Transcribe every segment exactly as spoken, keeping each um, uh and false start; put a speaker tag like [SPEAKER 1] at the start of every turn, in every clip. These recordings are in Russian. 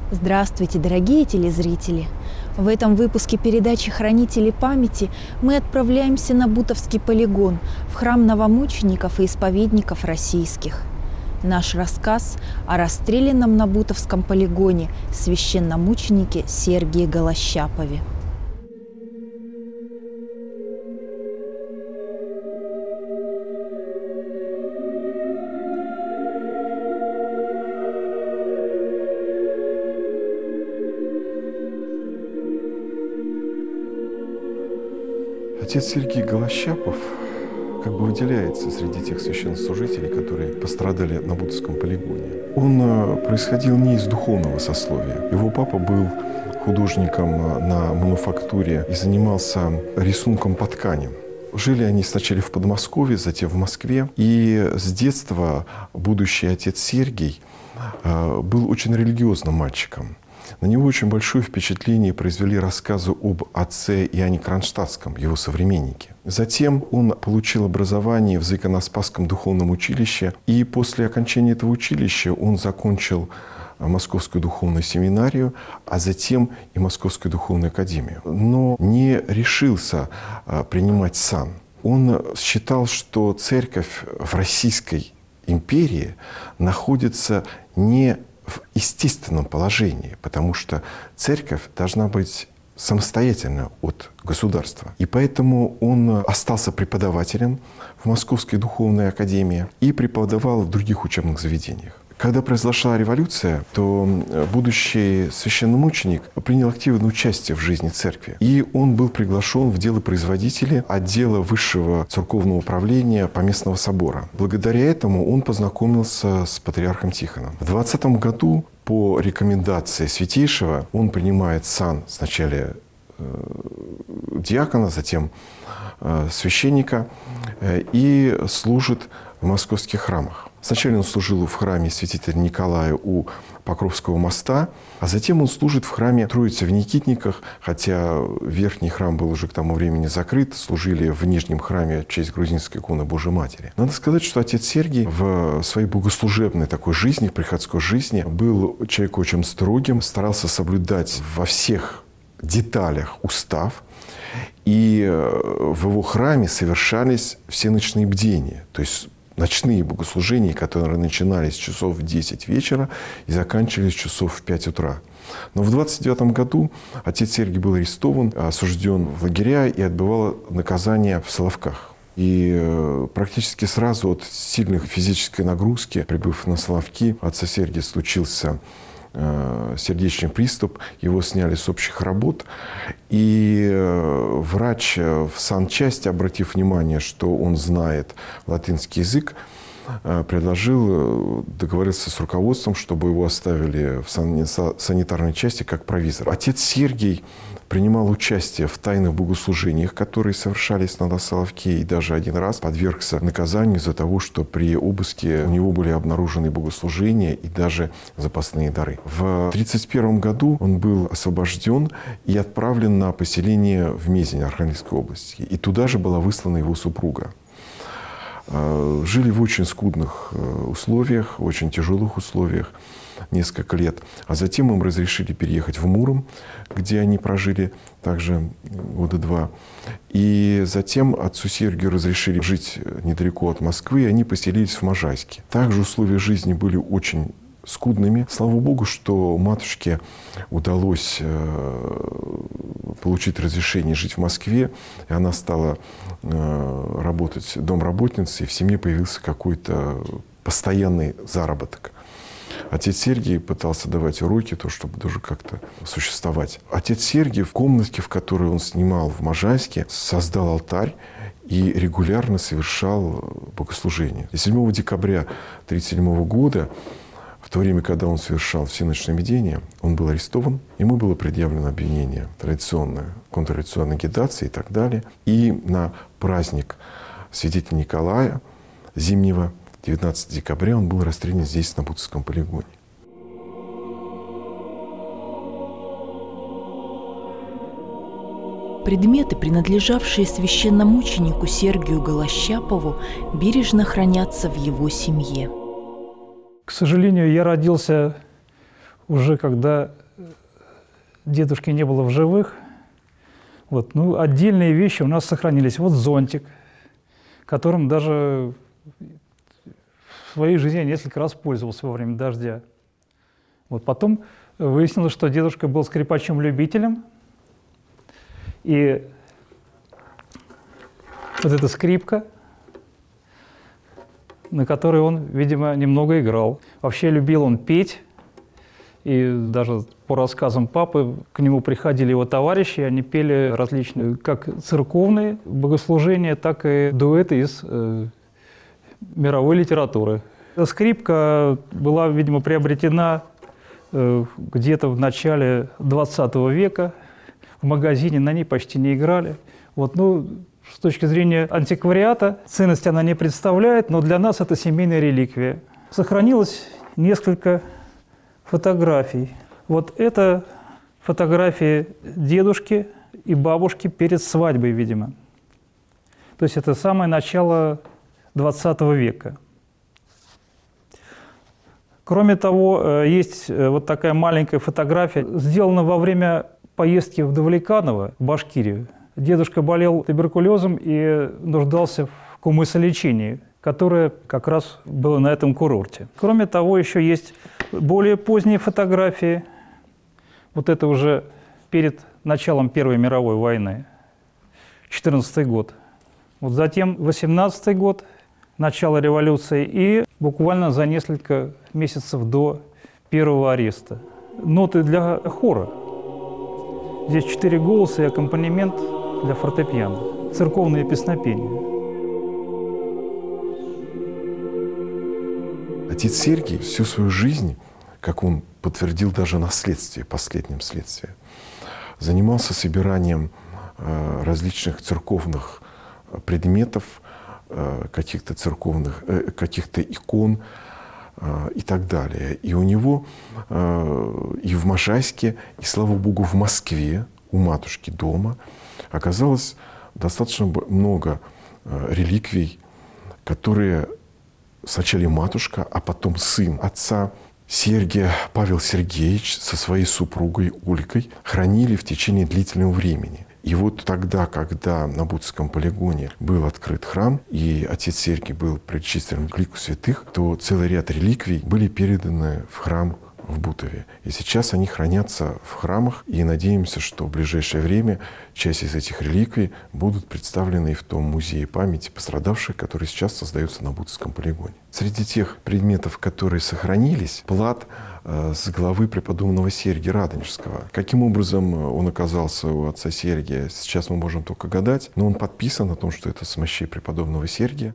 [SPEAKER 1] Здравствуйте, дорогие телезрители! В этом выпуске передачи «Хранители памяти» мы отправляемся на Бутовский полигон, в храм новомучеников и исповедников российских. Наш рассказ о расстрелянном на Бутовском полигоне священномученике Сергии Голощапове.
[SPEAKER 2] Отец Сергий Голощапов как бы выделяется среди тех священнослужителей, которые пострадали на Бутовском полигоне. Он происходил не из духовного сословия. Его папа был художником на мануфактуре и занимался рисунком по тканям. Жили они сначала в Подмосковье, затем в Москве. И с детства будущий отец Сергий был очень религиозным мальчиком. На него очень большое впечатление произвели рассказы об отце Иоанне Кронштадтском, его современнике. Затем он получил образование в Заиконоспасском духовном училище, и после окончания этого училища он закончил Московскую духовную семинарию, а затем и Московскую духовную академию. Но не решился принимать сан. Он считал, что церковь в Российской империи находится не в естественном положении, потому что церковь должна быть самостоятельна от государства. И поэтому он остался преподавателем в Московской духовной академии и преподавал в других учебных заведениях. Когда произошла революция, то будущий священномученик принял активное участие в жизни церкви. И он был приглашен в делопроизводители отдела высшего церковного управления Поместного собора. Благодаря этому он познакомился с патриархом Тихоном. В двадцатом году по рекомендации Святейшего он принимает сан сначала диакона, затем священника и служит в московских храмах. Сначала он служил в храме святителя Николая у Покровского моста, а затем он служит в храме Троицы в Никитниках, хотя верхний храм был уже к тому времени закрыт, служили в нижнем храме в честь грузинской иконы Божией Матери. Надо сказать, что отец Сергий в своей богослужебной такой жизни, в приходской жизни, был человеком очень строгим, старался соблюдать во всех деталях устав, и в его храме совершались все ночные бдения, то есть ночные богослужения, которые начинались с часов в десять вечера и заканчивались часов в пять утра. Но в двадцать девятом году отец Сергий был арестован, осужден в лагеря и отбывал наказание в Соловках. И практически сразу от сильной физической нагрузки, прибыв на Соловки, у отца Сергия случился сердечный приступ, его сняли с общих работ. И врач в санчасти, обратив внимание, что он знает латинский язык, предложил договориться с руководством, чтобы его оставили в санитарной части как провизор. Отец Сергий принимал участие в тайных богослужениях, которые совершались на Соловке, и даже один раз подвергся наказанию из-за того, что при обыске у него были обнаружены богослужения и даже запасные дары. В тридцать первом году он был освобожден и отправлен на поселение в Мезень Архангельской области. И туда же была выслана его супруга. Жили в очень скудных условиях, очень тяжелых условиях несколько лет. А затем им разрешили переехать в Муром, где они прожили также года два. И затем отцу Сергию разрешили жить недалеко от Москвы, и они поселились в Можайске. Также условия жизни были очень скудными. Слава Богу, что матушке удалось получить разрешение жить в Москве, и она стала работать домработницей, и в семье появился какой-то постоянный заработок. Отец Сергий пытался давать уроки, то, чтобы даже как-то существовать. Отец Сергий в комнатке, в которой он снимал в Можайске, создал алтарь и регулярно совершал богослужение. И седьмого декабря тысяча девятьсот тридцать седьмого года, в то время, когда он совершал все ночные бдения, он был арестован, ему было предъявлено обвинение традиционное, контрреволюционной агитации и так далее. И на праздник святителя Николая зимнего, девятнадцатого декабря, он был расстрелян здесь, на Бутовском полигоне.
[SPEAKER 1] Предметы, принадлежавшие священномученику Сергию Голощапову, бережно хранятся в его семье.
[SPEAKER 3] К сожалению, я родился уже когда дедушки не было в живых, вот, ну, отдельные вещи у нас сохранились. Вот зонтик, которым даже в своей жизни я несколько раз пользовался во время дождя. Вот, потом выяснилось, что дедушка был скрипачем-любителем, и вот эта скрипка, на которой он, видимо, немного играл. Вообще любил он петь, и даже по рассказам папы к нему приходили его товарищи, и они пели различные, как церковные богослужения, так и дуэты из э, мировой литературы. Скрипка была, видимо, приобретена э, где-то в начале двадцатого века. В магазине на ней почти не играли. Вот, ну, с точки зрения антиквариата ценность она не представляет, но для нас это семейная реликвия. Сохранилось несколько фотографий. Вот это фотографии дедушки и бабушки перед свадьбой, видимо. То есть это самое начало двадцатого века. Кроме того, есть вот такая маленькая фотография, сделана во время поездки в Давлеканово, в Башкирию. Дедушка болел туберкулезом и нуждался в кумысолечении, которое как раз было на этом курорте. Кроме того, еще есть более поздние фотографии. Вот это уже перед началом Первой мировой войны, четырнадцатый год. Вот затем восемнадцатый год, начало революции, и буквально за несколько месяцев до первого ареста. Ноты для хора. Здесь четыре голоса и аккомпанемент для фортепиано. Церковные песнопения.
[SPEAKER 2] Отец Сергий всю свою жизнь, как он подтвердил даже на следствии, последнем следствии, занимался собиранием э, различных церковных предметов, э, каких-то церковных, э, каких-то икон э, и так далее. И у него э, и в Можайске, и, слава Богу, в Москве, у матушки дома, оказалось достаточно много э, реликвий, которые сначала матушка, а потом сын отца Сергия, Павел Сергеевич, со своей супругой Ольгой хранили в течение длительного времени. И вот тогда, когда на Бутовском полигоне был открыт храм, и отец Сергий был причислен к лику святых, то целый ряд реликвий были переданы в храм в Бутове. И сейчас они хранятся в храмах, и надеемся, что в ближайшее время часть из этих реликвий будут представлены и в том музее памяти пострадавших, который сейчас создается на Бутовском полигоне. Среди тех предметов, которые сохранились, плат э, с головы преподобного Сергия Радонежского. Каким образом он оказался у отца Сергия, сейчас мы можем только гадать, но он подписан о том, что это с мощей преподобного Сергия.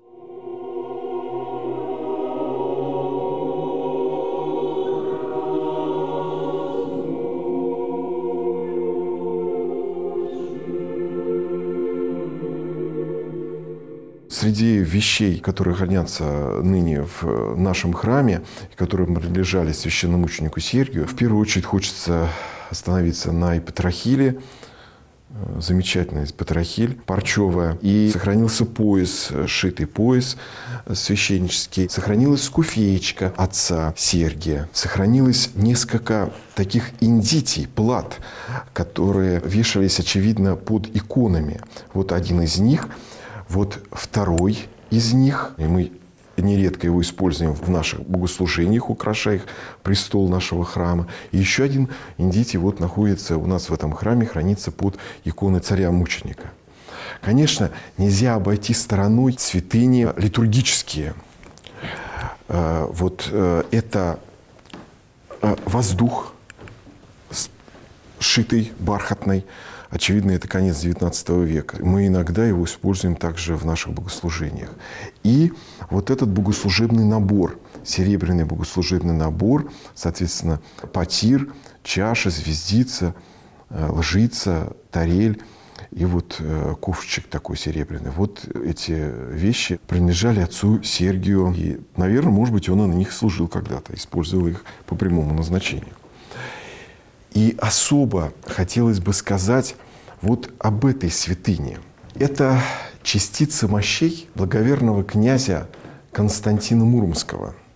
[SPEAKER 2] Среди вещей, которые хранятся ныне в нашем храме, которые принадлежали священномученику Сергию, в первую очередь хочется остановиться на ипотрахиле. Замечательная ипотрахиль, парчевая. И сохранился пояс, шитый пояс священнический. Сохранилась скуфеечка отца Сергия. Сохранилось несколько таких индитий, плат, которые вешались, очевидно, под иконами. Вот один из них. Вот второй из них, и мы нередко его используем в наших богослужениях, украшая престол нашего храма. И еще один индитий вот находится у нас в этом храме, хранится под иконой царя-мученика. Конечно, нельзя обойти стороной святыни литургические. Вот это воздух, сшитый бархатный. Очевидно, это конец девятнадцатого века. Мы иногда его используем также в наших богослужениях. И вот этот богослужебный набор, серебряный богослужебный набор, соответственно, потир, чаша, звездица, лжица, тарель и вот ковшичек такой серебряный. Вот эти вещи принадлежали отцу Сергию. И, наверное, может быть, он на них служил когда-то, использовал их по прямому назначению. И особо хотелось бы сказать вот об этой святыне. Это частица мощей благоверного князя Константина Муромского.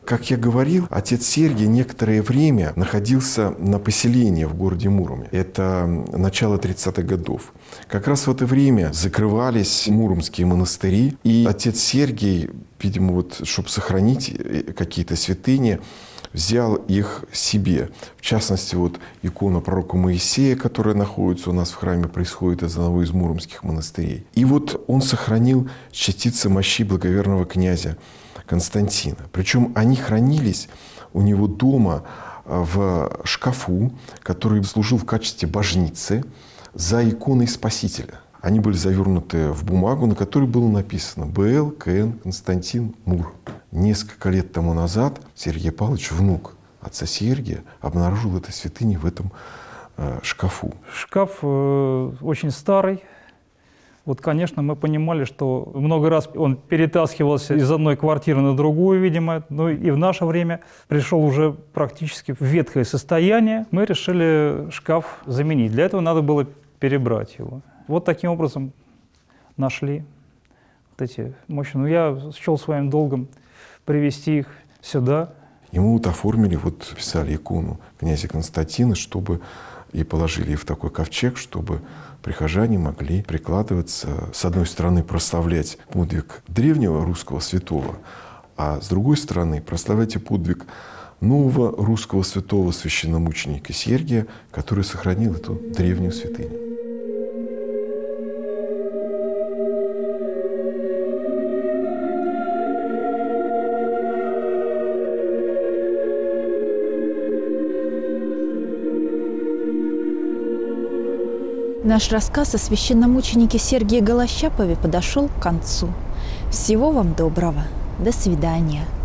[SPEAKER 2] Как я говорил, отец Сергий некоторое время находился на поселении в городе Муроме. Это начало тридцатых годов. Как раз в это время закрывались муромские монастыри, и отец Сергий, видимо, вот, чтобы сохранить какие-то святыни, взял их себе. В частности, вот икона пророка Моисея, которая находится у нас в храме, происходит из одного из муромских монастырей. И вот он сохранил частицы мощей благоверного князя Константина. Причем они хранились у него дома в шкафу, который служил в качестве божницы за иконой Спасителя. Они были завернуты в бумагу, на которой было написано Б Л К Н Константин Мур. Несколько лет тому назад Сергий Павлович, внук отца Сергия, обнаружил этой святыни в этом э, шкафу.
[SPEAKER 3] Шкаф э, очень старый. Вот, конечно, мы понимали, что много раз он перетаскивался из одной квартиры на другую, видимо. Но и в наше время пришел уже практически в ветхое состояние. Мы решили шкаф заменить. Для этого надо было перебрать его. Вот таким образом нашли вот эти мощи. Но я счел своим долгом привезти их сюда.
[SPEAKER 2] И мы вот оформили, вот писали икону князя Константина, чтобы и положили ее в такой ковчег, чтобы прихожане могли прикладываться, с одной стороны, прославлять подвиг древнего русского святого, а с другой стороны, прославлять и подвиг нового русского святого священномученика Сергия, который сохранил эту древнюю святыню.
[SPEAKER 1] Наш рассказ о священномученике Сергии Голощапове подошел к концу. Всего вам доброго. До свидания.